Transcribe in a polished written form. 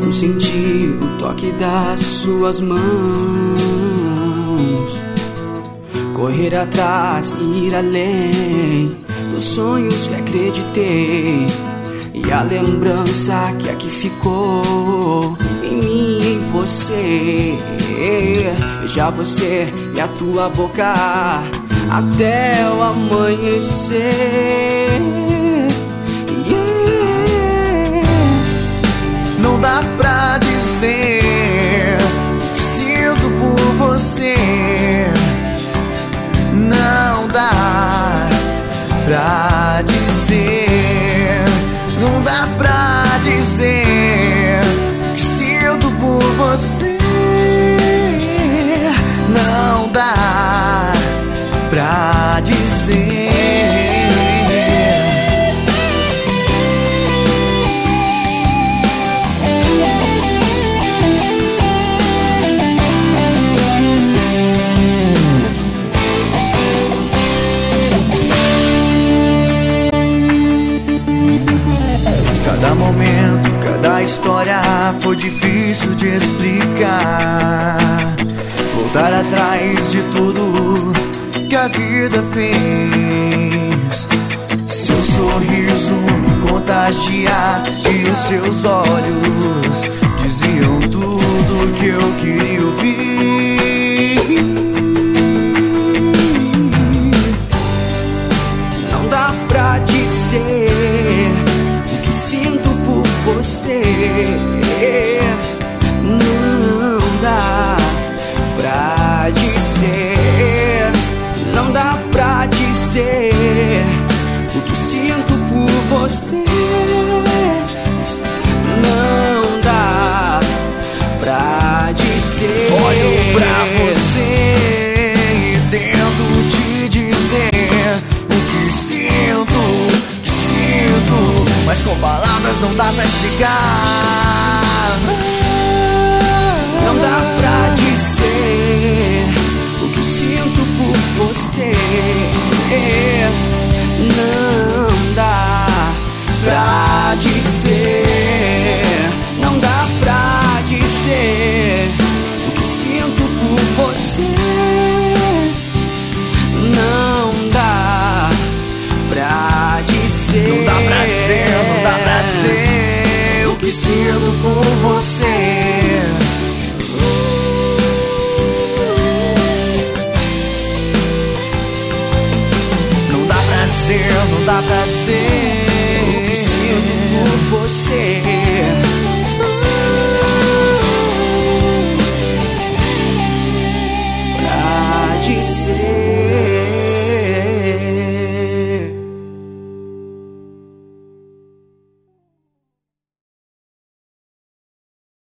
Posso sentir o toque das suas mãos, correr atrás e ir além dos sonhos que acreditei, e a lembrança que aqui ficou em mim e em você. Beijar você e a tua boca até o amanhecer. Não dá pra dizer que sinto por você. Não dá pra dizer. Não dá pra dizer que sinto por você. Não dá pra dizer. Cada momento, cada história foi difícil de explicar. Voltar atrás de tudo que a vida fez. Seu sorriso me contagia e os seus olhos diziam tudo que eu queria ouvir. Não dá pra dizer o que sinto por você. Não dá pra dizer. Não dá pra dizer o que sinto por você. Não dá pra dizer. Olho pra você e tento te dizer o que sinto, mas com palavras não dá pra explicar. Não dá pra dizer o que sinto por você. Não dá pra dizer. Não dá pra dizer o que sinto por você. Não dá pra dizer. Não dá pra dizer, não dá pra dizer o que sinto por você. Não dá pra dizer Não dá pra dizer o que sinto por você.